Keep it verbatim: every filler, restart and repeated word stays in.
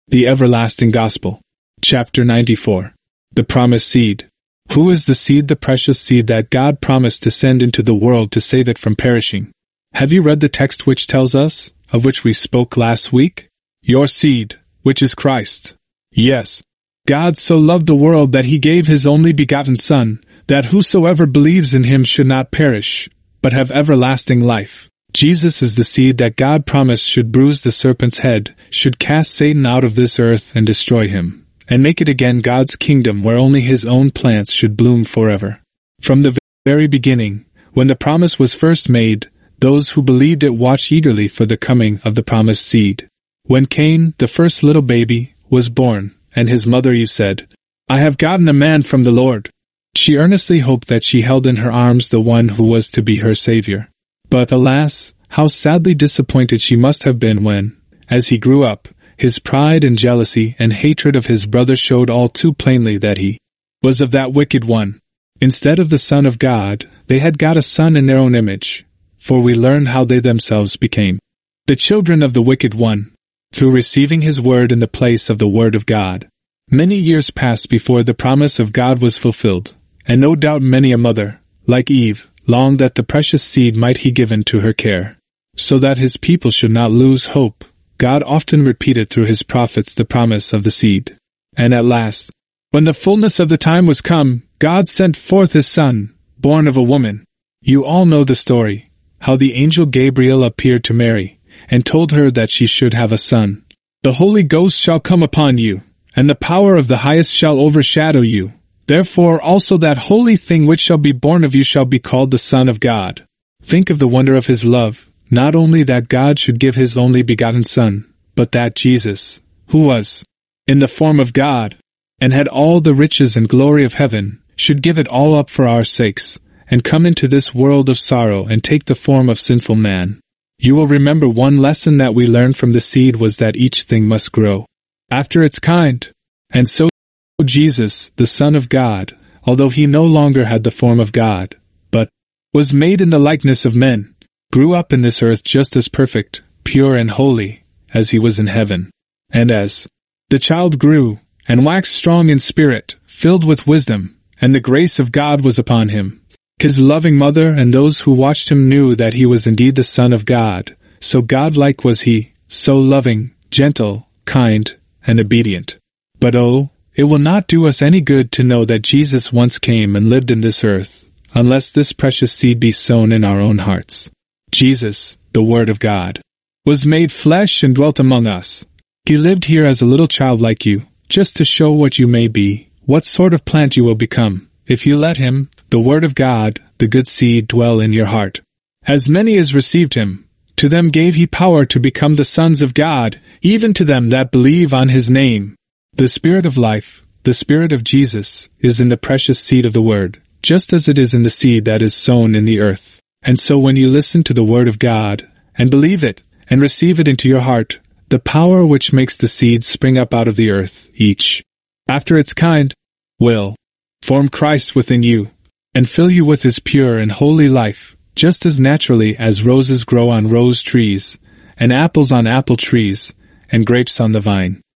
The Everlasting Gospel. Chapter ninety-four. The Promised Seed. Who is the seed? The precious seed that God promised to send into the world to save it from perishing. Have you read the text which tells us, of which we spoke last week? Your seed, which is Christ. Yes. God so loved the world that he gave his only begotten Son, that whosoever believes in him should not perish, but have everlasting life. Jesus is the seed that God promised should bruise the serpent's head, should cast Satan out of this earth and destroy him, and make it again God's kingdom where only his own plants should bloom forever. From the very beginning, when the promise was first made, those who believed it watched eagerly for the coming of the promised seed. When Cain, the first little baby, was born, and his mother Eve said, "I have gotten a man from the Lord," she earnestly hoped that she held in her arms the one who was to be her Savior. But alas, how sadly disappointed she must have been when, as he grew up, his pride and jealousy and hatred of his brother showed all too plainly that he was of that wicked one. Instead of the Son of God, they had got a son in their own image, for we learn how they themselves became the children of the wicked one, through receiving his word in the place of the word of God. Many years passed before the promise of God was fulfilled, and no doubt many a mother, like Eve, longed that the precious seed might he given to her care. So that his people should not lose hope, God often repeated through his prophets the promise of the seed. And at last, when the fullness of the time was come, God sent forth his Son, born of a woman. You all know the story, how the angel Gabriel appeared to Mary, and told her that she should have a son. "The Holy Ghost shall come upon you, and the power of the highest shall overshadow you. Therefore also that holy thing which shall be born of you shall be called the Son of God." Think of the wonder of his love, not only that God should give his only begotten Son, but that Jesus, who was in the form of God, and had all the riches and glory of heaven, should give it all up for our sakes, and come into this world of sorrow and take the form of sinful man. You will remember one lesson that we learned from the seed was that each thing must grow after its kind. And so Jesus, the Son of God, although he no longer had the form of God, but was made in the likeness of men, grew up in this earth just as perfect, pure and holy, as he was in heaven. And as the child grew, and waxed strong in spirit, filled with wisdom, and the grace of God was upon him, his loving mother and those who watched him knew that he was indeed the Son of God, so godlike was he, so loving, gentle, kind, and obedient. But oh, it will not do us any good to know that Jesus once came and lived in this earth, unless this precious seed be sown in our own hearts. Jesus, the Word of God, was made flesh and dwelt among us. He lived here as a little child like you, just to show what you may be, what sort of plant you will become, if you let him, the Word of God, the good seed, dwell in your heart. As many as received him, to them gave he power to become the sons of God, even to them that believe on his name. The Spirit of life, the Spirit of Jesus, is in the precious seed of the Word, just as it is in the seed that is sown in the earth. And so when you listen to the Word of God, and believe it, and receive it into your heart, the power which makes the seed spring up out of the earth, each, after its kind, will form Christ within you, and fill you with his pure and holy life, just as naturally as roses grow on rose trees, and apples on apple trees, and grapes on the vine.